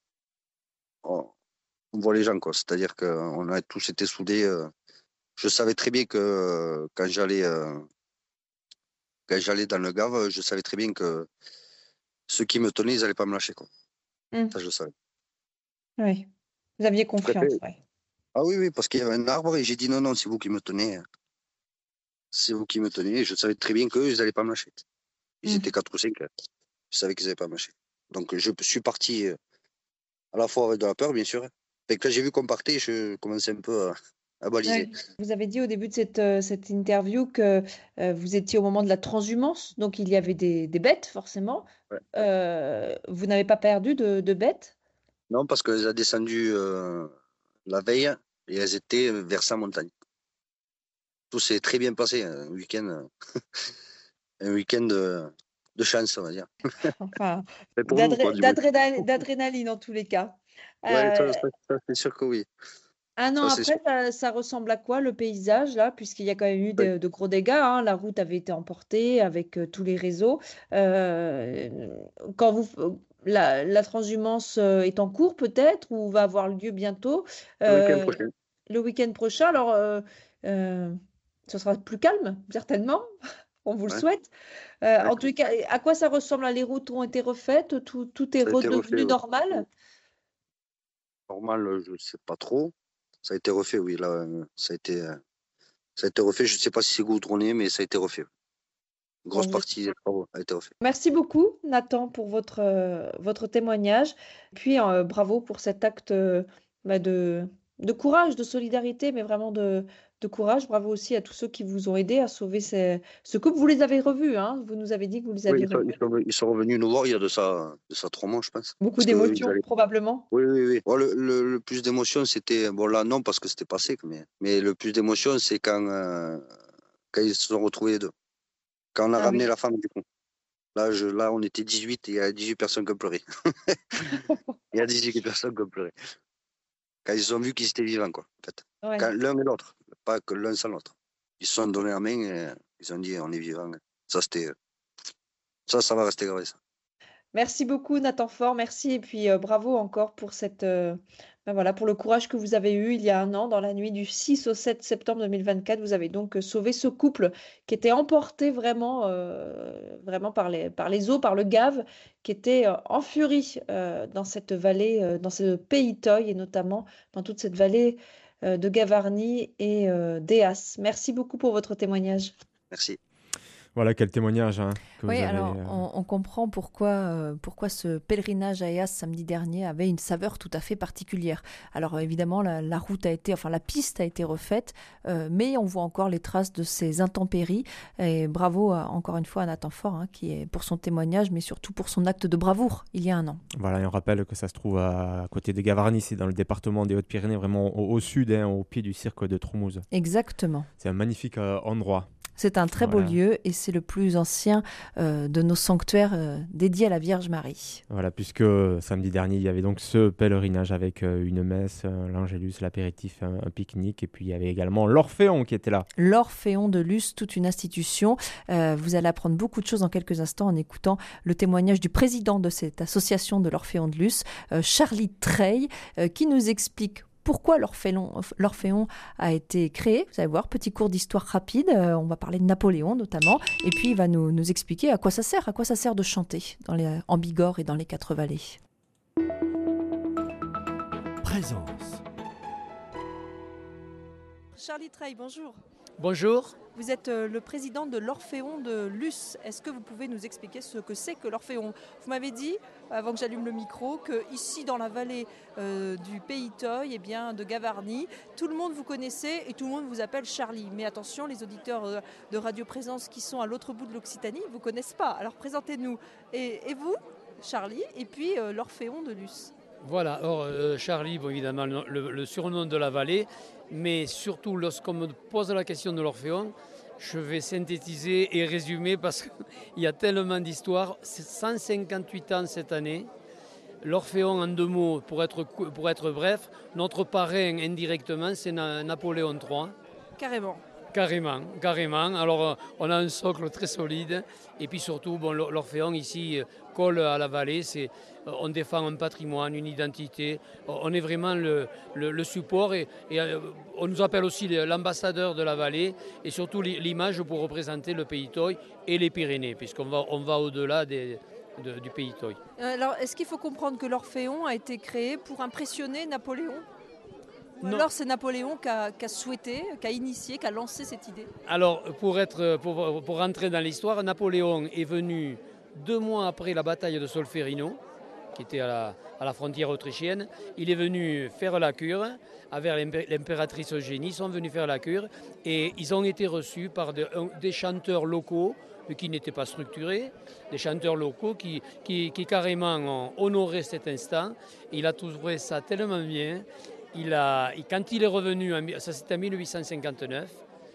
on, on voit les gens, quoi. C'est-à-dire qu'on a tous été soudés. Euh, je savais très bien que euh, quand j'allais euh, quand j'allais dans le Gave, je savais très bien que ceux qui me tenaient, ils n'allaient pas me lâcher, quoi. Mm. Ça, je le savais. Oui. Vous aviez Je préfère- confiance, ouais. Ah oui, oui, parce qu'il y avait un arbre et j'ai dit non, non, c'est vous qui me tenez. C'est vous qui me tenez. Et je savais très bien qu'eux, ils n'allaient pas me lâcher. Ils Mm. étaient quatre ou cinq. Je savais qu'ils n'allaient pas me lâcher. Donc je suis parti euh, à la fois avec de la peur, bien sûr. Et quand j'ai vu qu'on partait, je commençais un peu à, à baliser. Ouais. Vous avez dit au début de cette, euh, cette interview que euh, vous étiez au moment de la transhumance, donc il y avait des, des bêtes, forcément. Ouais. Euh, vous n'avez pas perdu de, de bêtes? Non, parce qu'elles ont descendu euh, la veille et elles étaient vers sa montagne. Tout s'est très bien passé. Un week-end, un week-end euh, de chance, on va dire. Enfin, Mais pour nous, quoi, d'adré- du moins. d'adrénaline d'adrénaline en tous les cas. Ouais, Euh, ça, ça, ça, c'est sûr que oui. un an Ça, c'est sûr. après, ça, ça ressemble à quoi le paysage là, puisqu'il y a quand même eu Oui, de, de gros dégâts, hein. La route avait été emportée avec euh, tous les réseaux. Euh, quand vous, la, la transhumance euh, est en cours peut-être ou va avoir lieu bientôt le week-end euh, prochain. le week-end prochain. Alors, euh, euh, ce sera plus calme, certainement. On vous le Ouais, souhaite. Euh, en d'accord. tout cas, à quoi ça ressemble, hein? Les routes ont été refaites, tout, tout est Ça a été refait, redevenu oui. normal. Normal, euh, je ne sais pas trop. Ça a été refait, oui. Là, euh, ça a été, euh, ça a été refait. Je ne sais pas si c'est goudronné, mais ça a été refait. Une Bon, grosse vous êtes- partie des travaux a été refait. Merci beaucoup, Nathan, pour votre, euh, votre témoignage. Puis, euh, bravo pour cet acte euh, bah, de, de courage, de solidarité, mais vraiment de, de courage. Bravo aussi à tous ceux qui vous ont aidé à sauver ces- ce couple. Vous les avez revus, hein? Vous nous avez dit que vous les Oui, aviez ils sont, revus. ils sont, ils sont revenus nous voir il y a de ça, de ça trois mois, je pense. Beaucoup Parce que eux, ils d'émotions, allaient. probablement. Oui, oui, oui. Bon, le, le, le plus d'émotion, c'était. Bon, là, non, parce que c'était passé. Mais, mais le plus d'émotion, c'est quand, euh, quand ils se sont retrouvés les deux. Quand on a Ah ramené oui. la femme, du coup. Là, je, là, on était dix-huit et il y a dix-huit personnes qui ont pleuré. Il y a dix-huit personnes qui ont pleuré. Quand ils ont vu qu'ils étaient vivants, quoi, en fait. Ouais. Quand l'un et l'autre, pas que l'un sans l'autre. Ils se sont donné la main et ils ont dit on est vivants. Ça, c'était. Ça, ça va rester gravé, ça. Merci beaucoup Nathan Fort, merci et puis euh, bravo encore pour cette euh, ben voilà pour le courage que vous avez eu il y a un an dans la nuit du six au sept septembre deux mille vingt-quatre. Vous avez donc euh, sauvé ce couple qui était emporté vraiment euh, vraiment par les par les eaux, par le Gave, qui était euh, en furie euh, dans cette vallée, euh, dans ce pays Toy et notamment dans toute cette vallée euh, de Gavarnie et euh, d'Eas. Merci beaucoup pour votre témoignage. Merci. Voilà, quel témoignage hein, que Oui, vous avez. alors euh, on, on comprend pourquoi, euh, pourquoi ce pèlerinage à Eas samedi dernier avait une saveur tout à fait particulière. Alors euh, évidemment, la, la route a été, enfin la piste a été refaite, euh, mais on voit encore les traces de ces intempéries. Et bravo à- encore une fois à Nathan Fort, hein, qui est pour son témoignage, mais surtout pour son acte de bravoure il y a un an. Voilà, et on rappelle que ça se trouve à, à côté de Gavarnie, c'est dans le département des Hautes-Pyrénées, vraiment au, au sud, hein, au pied du cirque de Troumouze. Exactement. C'est un magnifique euh, endroit. C'est un très Voilà. beau lieu et c'est le plus ancien euh, de nos sanctuaires euh, dédiés à la Vierge Marie. Voilà, puisque samedi dernier, il y avait donc ce pèlerinage avec euh, une messe, euh, l'Angélus, l'apéritif, un, un pique-nique, et puis il y avait également l'Orphéon qui était là. L'Orphéon de Luce, toute une institution. Euh, vous allez apprendre beaucoup de choses dans quelques instants en écoutant le témoignage du président de cette association de l'Orphéon de Luce, euh, Charlie Treille, euh, qui nous explique pourquoi l'Orphéon, l'Orphéon a été créé. Vous allez voir, petit cours d'histoire rapide. Euh, on va parler de Napoléon notamment. Et puis il va nous, nous expliquer à quoi ça sert, à quoi ça sert de chanter dans les, en Bigorre et dans les quatre vallées. Présence. Charlie Treille, bonjour. Bonjour. Vous êtes euh, le président de l'Orphéon de Luce. Est-ce que vous pouvez nous expliquer ce que c'est que l'Orphéon? Vous m'avez dit, avant que j'allume le micro, que ici dans la vallée euh, du Pays Toy, eh bien, de Gavarnie, tout le monde vous connaissait et tout le monde vous appelle Charlie. Mais attention, les auditeurs euh, de Radio Présence qui sont à l'autre bout de l'Occitanie ne vous connaissent pas. Alors présentez-nous. Et, et vous, Charlie, et puis euh, l'Orphéon de Luce. Voilà, alors euh, Charlie, bon, évidemment, le, le- le surnom de la vallée, mais surtout lorsqu'on me pose la question de l'Orphéon, je vais synthétiser et résumer parce qu'il y a tellement d'histoires. C'est cent cinquante-huit ans cette année. L'Orphéon, en deux mots, pour être, cou- pour être bref, notre parrain indirectement, c'est Na- Napoléon trois. Carrément. Carrément, carrément. Alors, euh, on a un socle très solide. Et puis surtout, bon, l'Or- l'Orphéon ici euh, colle à la vallée. C'est, euh, on défend un patrimoine, une identité. Euh, On est vraiment le, le- le support. Et, et, euh, on nous appelle aussi le- l'ambassadeur de la vallée. Et surtout l'i- l'image pour représenter le Pays Toy et les Pyrénées, puisqu'on va, on va au-delà des- de- du Pays Toy. Alors, est-ce qu'il faut comprendre que l'Orphéon a été créé pour impressionner Napoléon? Ou Non. alors c'est Napoléon qui a, qui a souhaité, qui a initié, qui a lancé cette idée? Alors, pour, être, pour, pour rentrer dans l'histoire, Napoléon est venu deux mois après la bataille de Solferino, qui était à la, à la frontière autrichienne. Il est venu faire la cure avec l'impé- l'impératrice Eugénie. Ils sont venus faire la cure et ils ont été reçus par de- un- des chanteurs locaux, mais qui n'étaient pas structurés, des chanteurs locaux qui, qui, qui carrément ont honoré cet instant. Il a trouvé ça tellement bien. Il a, et quand il est revenu, en mi- ça c'était en mille huit cent cinquante-neuf,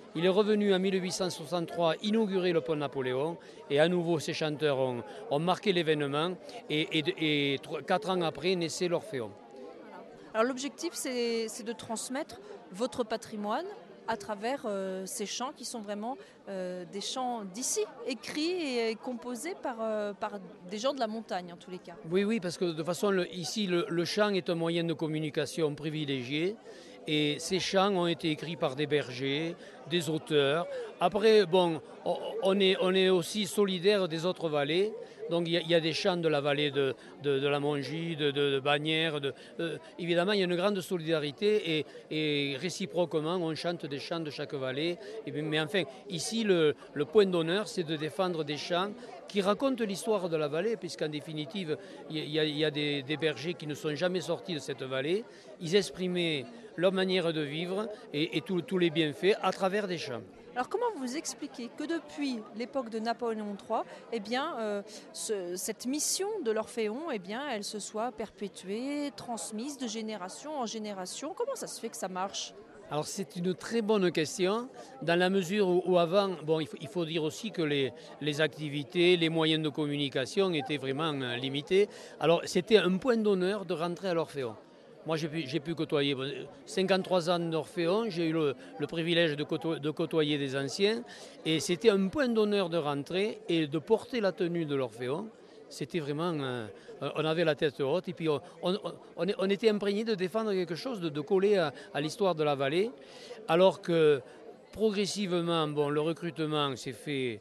Il est revenu en mille huit cent soixante-trois inaugurer le pont Napoléon et à nouveau ces chanteurs ont, ont marqué l'événement et, et, et quatre ans après naissait l'Orphéon. Alors l'objectif c'est, c'est de transmettre votre patrimoine à travers euh, ces chants qui sont vraiment euh, des chants d'ici, écrits et composés par, euh, par des gens de la montagne en tous les cas. Oui, oui, parce que de toute façon, le, ici, le, le chant est un moyen de communication privilégié. Et ces chants ont été écrits par des bergers, des auteurs. Après, bon, on est, on est aussi solidaire des autres vallées. Donc il y, y a des chants de la vallée de, de, de la Mongie, de, de, de Bagnères. De, euh, évidemment, il y a une grande solidarité et, et réciproquement, on chante des chants de chaque vallée. Et, mais enfin, ici, le, le point d'honneur, c'est de défendre des chants qui racontent l'histoire de la vallée, puisqu'en définitive, il y a, y a des, des bergers qui ne sont jamais sortis de cette vallée. Ils exprimaient leur manière de vivre et, et tous les bienfaits à travers des chants. Alors comment vous expliquez que depuis l'époque de Napoléon trois, eh bien, euh, ce, cette mission de l'Orphéon, eh bien, elle se soit perpétuée, transmise de génération en génération? Comment ça se fait que ça marche? Alors c'est une très bonne question, dans la mesure où, où avant, bon, il, faut, il faut dire aussi que les, les activités, les moyens de communication étaient vraiment euh, limités. Alors c'était un point d'honneur de rentrer à l'Orphéon. Moi, j'ai pu, j'ai pu côtoyer cinquante-trois ans d'Orphéon, j'ai eu le, le privilège de, côtoyer, de côtoyer des anciens, et c'était un point d'honneur de rentrer et de porter la tenue de l'Orphéon. C'était vraiment, euh, on avait la tête haute, et puis on, on, on, on était imprégné de défendre quelque chose, de, de coller à, à l'histoire de la vallée, alors que progressivement, bon, le recrutement s'est fait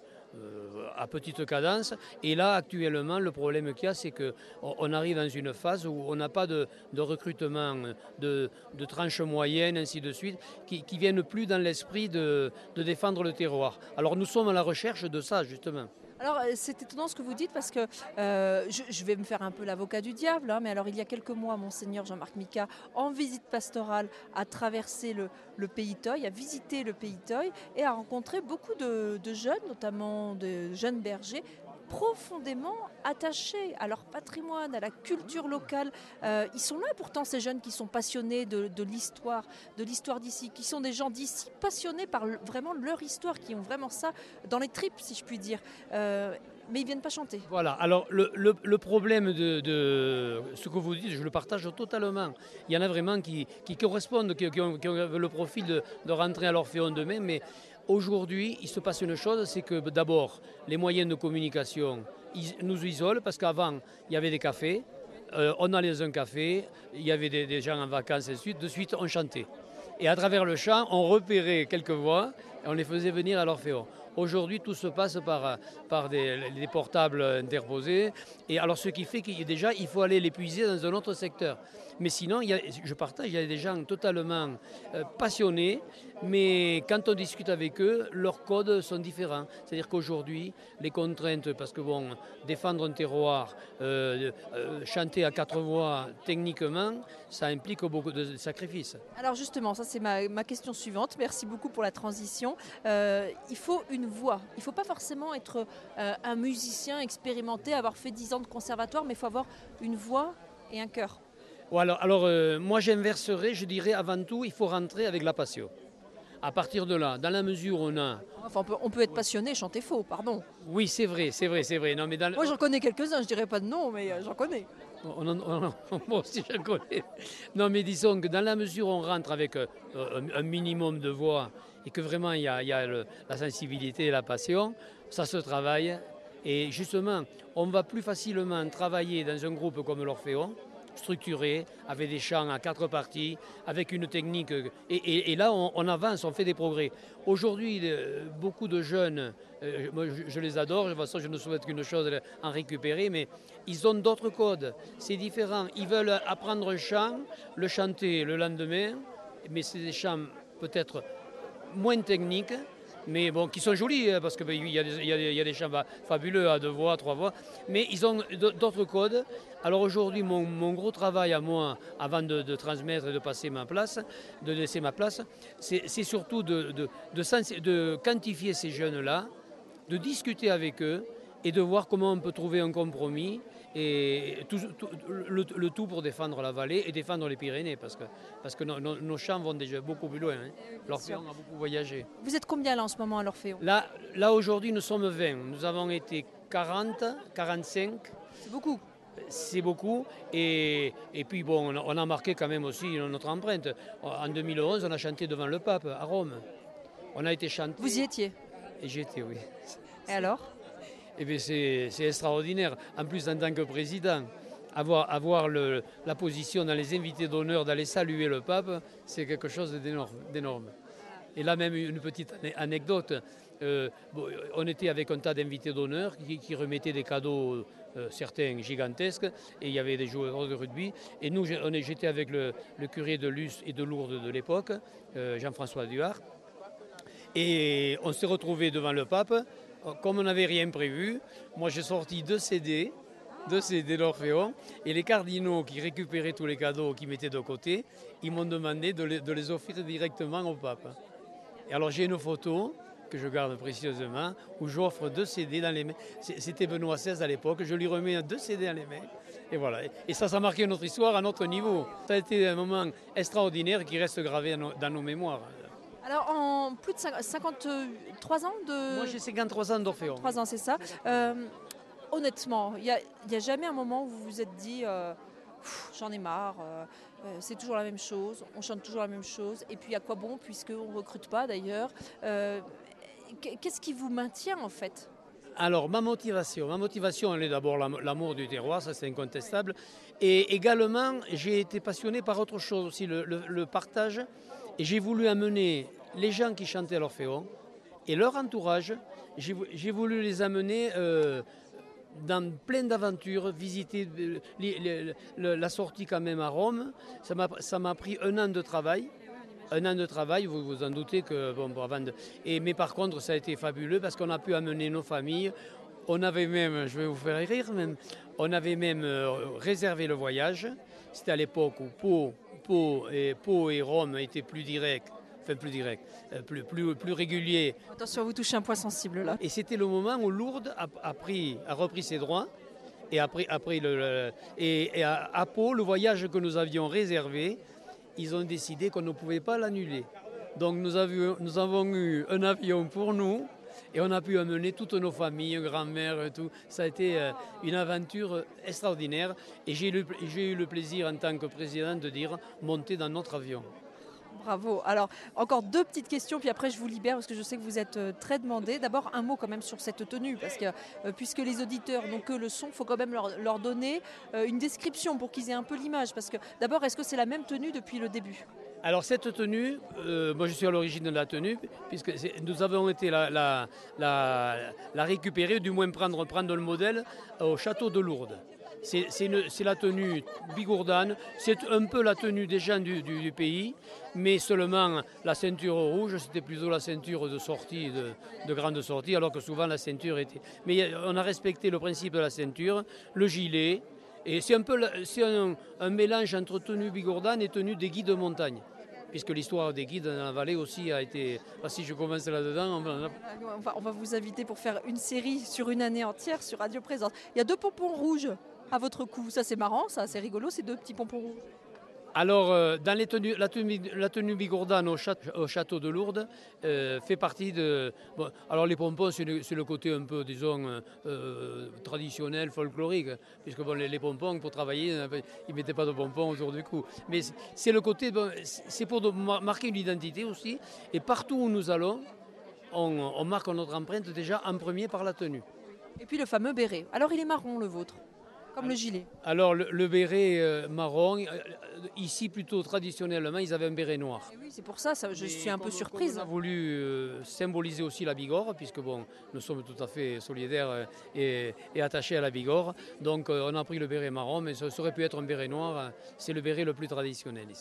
à petite cadence. Et là, actuellement, le problème qu'il y a, c'est qu'on arrive dans une phase où on n'a pas de, de recrutement de, de tranches moyennes, ainsi de suite, qui ne viennent plus dans l'esprit de, de défendre le terroir. Alors nous sommes à la recherche de ça, justement. Alors c'est étonnant ce que vous dites parce que euh, je, je vais me faire un peu l'avocat du diable, hein, mais alors il y a quelques mois, Monseigneur Jean-Marc Micas, en visite pastorale, a traversé le, le Pays Toy, a visité le Pays Toy et a rencontré beaucoup de, de jeunes, notamment de jeunes bergers, profondément attachés à leur patrimoine, à la culture locale. Euh, ils sont là pourtant ces jeunes qui sont passionnés de, de l'histoire, de l'histoire d'ici, qui sont des gens d'ici passionnés par le, vraiment leur histoire, qui ont vraiment ça dans les tripes si je puis dire. Euh, mais ils ne viennent pas chanter. Voilà, alors le, le, le problème de, de ce que vous dites, je le partage totalement. Il y en a vraiment qui, qui correspondent, qui, qui, ont, qui ont le profil de, de rentrer à l'Orphéon demain, mais aujourd'hui, il se passe une chose, c'est que d'abord, les moyens de communication ils nous isolent, parce qu'avant, il y avait des cafés, euh, on allait dans un café, il y avait des, des gens en vacances, et de suite, de suite, on chantait. Et à travers le chant, on repérait quelques voix, et on les faisait venir à l'Orphéon. Aujourd'hui, tout se passe par, par des, des portables interposés. Et alors, ce qui fait que déjà, il faut aller les puiser dans un autre secteur. Mais sinon, il y a, je partage, il y a des gens totalement euh, passionnés, mais quand on discute avec eux, leurs codes sont différents. C'est-à-dire qu'aujourd'hui, les contraintes, parce que bon, défendre un terroir, euh, euh, chanter à quatre voix techniquement, ça implique beaucoup de sacrifices. Alors justement, ça c'est ma, ma question suivante. Merci beaucoup pour la transition. Euh, il faut une voix. Il ne faut pas forcément être euh, un musicien expérimenté, avoir fait dix ans de conservatoire, mais il faut avoir une voix et un cœur. Bon, alors, alors euh, moi j'inverserais, je dirais avant tout, il faut rentrer avec la passion. À partir de là, dans la mesure où on a... Enfin, on peut, on peut être passionné et chanter faux, pardon. Oui, c'est vrai, c'est vrai, c'est vrai. Non, mais dans... Moi j'en connais quelques-uns, je dirais pas de nom, mais euh, j'en connais. On en, on en, moi aussi j'en connais. Non, mais disons que dans la mesure où on rentre avec euh, un, un minimum de voix et que vraiment il y a, il y a le, la sensibilité et la passion, ça se travaille. Et justement, on va plus facilement travailler dans un groupe comme l'Orphéon, structuré, avec des chants à quatre parties, avec une technique. Et, et, et là, on, on avance, on fait des progrès. Aujourd'hui, beaucoup de jeunes, euh, moi, je, je les adore, de toute façon, je ne souhaite qu'une chose, en récupérer, mais ils ont d'autres codes. C'est différent. Ils veulent apprendre un chant, le chanter le lendemain, mais c'est des chants peut-être moins techniques, mais bon, qui sont jolis, parce qu'il y, y, y a des chants fabuleux à deux voix, trois voix, mais ils ont d'autres codes. Alors aujourd'hui, mon, mon gros travail à moi, avant de, de transmettre et de passer ma place, de laisser ma place, c'est surtout de, de, de, de quantifier ces jeunes-là, de discuter avec eux et de voir comment on peut trouver un compromis et tout, tout, le, le tout pour défendre la vallée et défendre les Pyrénées, parce que, parce que no, no, nos chants vont déjà beaucoup plus loin. Hein. L'Orphéon a beaucoup voyagé. Vous êtes combien là en ce moment à l'Orphéon? Là, là aujourd'hui, nous sommes vingt. Nous avons été quarante, quarante-cinq. C'est beaucoup. C'est beaucoup. Et, et puis, bon, on a marqué quand même aussi notre empreinte. En deux mille onze, on a chanté devant le pape à Rome. On a été chanté. Vous y étiez? Et j'y étais, oui. Et alors? Eh bien, c'est, c'est extraordinaire. En plus, en tant que président, avoir, avoir le, la position dans les invités d'honneur, d'aller saluer le pape, c'est quelque chose d'énorme. d'énorme. Et là, même une petite anecdote. Euh, bon, on était avec un tas d'invités d'honneur qui, qui remettaient des cadeaux, euh, certains gigantesques, et il y avait des joueurs de rugby. Et nous, on est, j'étais avec le, le curé de Luce et de Lourdes de l'époque, euh, Jean-François Duhart. Et on s'est retrouvés devant le pape. Comme on n'avait rien prévu, moi j'ai sorti deux C D, deux C D d'Orphéon, et les cardinaux qui récupéraient tous les cadeaux qu'ils mettaient de côté, ils m'ont demandé de les, de les offrir directement au pape. Et alors j'ai une photo que je garde précieusement, où j'offre deux C D dans les mains. C'était Benoît seize à l'époque, je lui remets deux C D dans les mains. Et voilà. Et ça, ça a marqué notre histoire à notre niveau. Ça a été un moment extraordinaire qui reste gravé dans nos mémoires. Alors, en plus de cinquante-trois ans de... Moi, j'ai cinquante-trois ans d'Orphéon. trois ans, c'est ça. Euh, honnêtement, il n'y a, a jamais un moment où vous vous êtes dit euh, « j'en ai marre, euh, c'est toujours la même chose, on chante toujours la même chose, et puis à quoi bon, puisqu'on ne recrute pas d'ailleurs euh, ». Qu'est-ce qui vous maintient en fait ? Alors, ma motivation, ma motivation, elle est d'abord l'amour du terroir, ça c'est incontestable. Et également, j'ai été passionné par autre chose aussi, le, le, le partage. Et j'ai voulu amener les gens qui chantaient à l'Orphéon et leur entourage, j'ai, j'ai voulu les amener euh, dans plein d'aventures, visiter les, les, les, la sortie quand même à Rome. Ça m'a, ça m'a pris un an de travail. Un an de travail, vous vous en doutez que... Bon, avant de, et, mais par contre, ça a été fabuleux parce qu'on a pu amener nos familles. On avait même, je vais vous faire rire même, on avait même euh, réservé le voyage. C'était à l'époque où Pau, Pau, et, Pau et Rome étaient plus directs, enfin plus directs, euh, plus, plus, plus réguliers. Attention, vous touchez un point sensible là. Et c'était le moment où Lourdes a, a, pris, a repris ses droits. Et, après, après le, le, et, et à, à Pau, le voyage que nous avions réservé, ils ont décidé qu'on ne pouvait pas l'annuler. Donc nous, avions, nous avons eu un avion pour nous et on a pu amener toutes nos familles, grand-mère et tout. Ça a été euh, une aventure extraordinaire et j'ai eu, j'ai eu le plaisir en tant que président de dire monter dans notre avion. Bravo. Alors, encore deux petites questions, puis après je vous libère parce que je sais que vous êtes très demandé. D'abord, un mot quand même sur cette tenue, parce que euh, puisque les auditeurs n'ont que le son, il faut quand même leur, leur donner euh, une description pour qu'ils aient un peu l'image. Parce que d'abord, est-ce que c'est la même tenue depuis le début ? Alors cette tenue, euh, moi je suis à l'origine de la tenue, puisque nous avons été la, la, la, la récupérer, du moins prendre, prendre le modèle au château de Lourdes. C'est, c'est, une, c'est la tenue bigourdane, c'est un peu la tenue des gens du, du, du pays, mais seulement la ceinture rouge, c'était plutôt la ceinture de sortie, de, de grande sortie, alors que souvent la ceinture était... Mais on a respecté le principe de la ceinture, le gilet, et c'est un peu c'est un, un mélange entre tenue bigourdane et tenue des guides de montagne. Puisque l'histoire des guides dans la vallée aussi a été... Ah, si je commence là-dedans... On va... On, va, on va vous inviter pour faire une série sur une année entière sur Radio Présence. Il y a deux pompons rouges à votre cou. Ça, c'est marrant, ça, c'est rigolo, ces deux petits pompons rouges. Alors, euh, dans les tenues, la, tenue, la tenue bigourdane au château, au château de Lourdes euh, fait partie de... Bon, alors, les pompons, c'est le, c'est le côté un peu, disons, euh, traditionnel, folklorique, puisque bon, les, les pompons, pour travailler, ils ne mettaient pas de pompons autour du cou. Mais c'est le côté... Bon, c'est pour marquer une identité aussi. Et partout où nous allons, on, on marque notre empreinte déjà en premier par la tenue. Et puis le fameux béret. Alors, il est marron, le vôtre ? Comme le gilet. Alors le, le béret euh, marron, euh, ici plutôt traditionnellement, ils avaient un béret noir. Et oui, c'est pour ça, ça je Mais suis un comme, peu surprise. On a voulu euh, symboliser aussi la Bigorre, puisque bon, nous sommes tout à fait solidaires euh, et, et attachés à la Bigorre. Donc euh, on a pris le béret marron, mais ça, ça aurait pu être un béret noir. C'est le béret le plus traditionnel ici.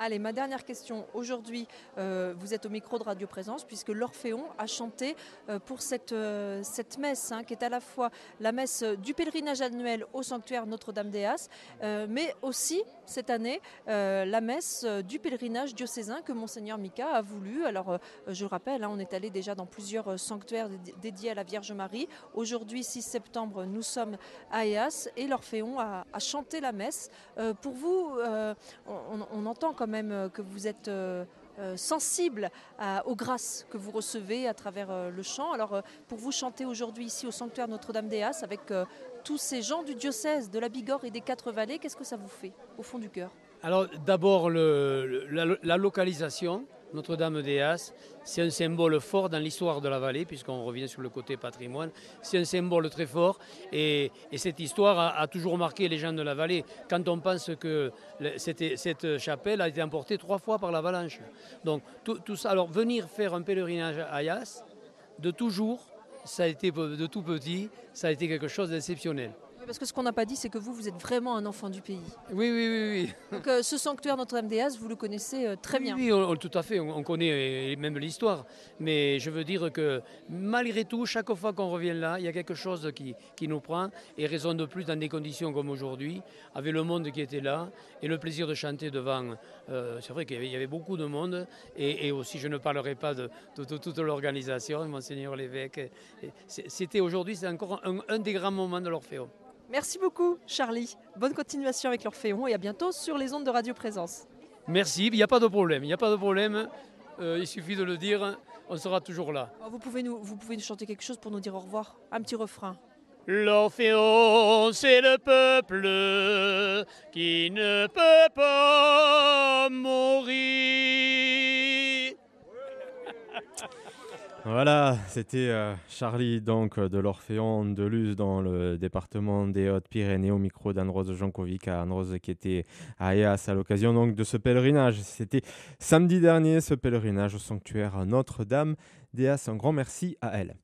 Allez, ma dernière question. Aujourd'hui, euh, vous êtes au micro de Radio Présence puisque l'Orphéon a chanté euh, pour cette, euh, cette messe hein, qui est à la fois la messe du pèlerinage annuel au sanctuaire Notre-Dame-des-As, euh, mais aussi cette année euh, la messe du pèlerinage diocésain que Monseigneur Mika a voulu. Alors, euh, je le rappelle, hein, on est allé déjà dans plusieurs sanctuaires d- dédiés à la Vierge Marie. Aujourd'hui, six septembre, nous sommes à Eas et l'Orphéon a, a chanté la messe. Euh, pour vous, euh, on, on entend quand même que vous êtes euh, euh, sensible à- aux grâces que vous recevez à travers euh, le chant. Alors, euh, pour vous chanter aujourd'hui ici au sanctuaire Notre-Dame-des-As avec euh, tous ces gens du diocèse de la Bigorre et des Quatre-Vallées, qu'est-ce que ça vous fait au fond du cœur? Alors d'abord le- le- la, la localisation, Notre-Dame-des-As, c'est un symbole fort dans l'histoire de la vallée, puisqu'on revient sur le côté patrimoine. C'est un symbole très fort et, et cette histoire a, a toujours marqué les gens de la vallée. Quand on pense que le- cette, cette chapelle a été emportée trois fois par l'avalanche. Donc tout, tout ça, alors venir faire un pèlerinage à Ayas, de toujours, ça a été de tout petit, ça a été quelque chose d'exceptionnel. Oui, parce que ce qu'on n'a pas dit, c'est que vous, vous êtes vraiment un enfant du pays. Oui, oui, oui, oui. Donc euh, ce sanctuaire Notre-Dame-des-As, vous le connaissez euh, très Oui, bien. oui, on- on- tout à fait, on, on connaît euh, même l'histoire. Mais je veux dire que malgré tout, chaque fois qu'on revient là, il y a quelque chose qui, qui nous prend et raison de plus dans des conditions comme aujourd'hui, avec le monde qui était là et le plaisir de chanter devant. euh, c'est vrai qu'il y avait, il y avait beaucoup de monde et, et aussi, je ne parlerai pas de, de- de toute l'organisation, Monseigneur l'évêque. Et c'est- C'était aujourd'hui, c'est encore un, un des grands moments de l'Orphéon. Merci beaucoup, Charlie. Bonne continuation avec l'Orphéon et à bientôt sur les ondes de Radio Présence. Merci, il n'y a pas de problème, il n'y a pas de problème. Euh, il suffit de le dire, on sera toujours là. Vous pouvez, nous, vous pouvez nous chanter quelque chose pour nous dire au revoir? Un petit refrain. L'Orphéon, c'est le peuple qui ne peut pas mourir. Voilà, c'était euh, Charlie donc euh, de l'Orphéon de Luz dans le département des Hautes-Pyrénées au micro d'Anne-Rose Jankovic, Anne-Rose qui était à Eas à l'occasion donc de ce pèlerinage. C'était samedi dernier ce pèlerinage au sanctuaire Notre-Dame d'Eas. Un grand merci à elle.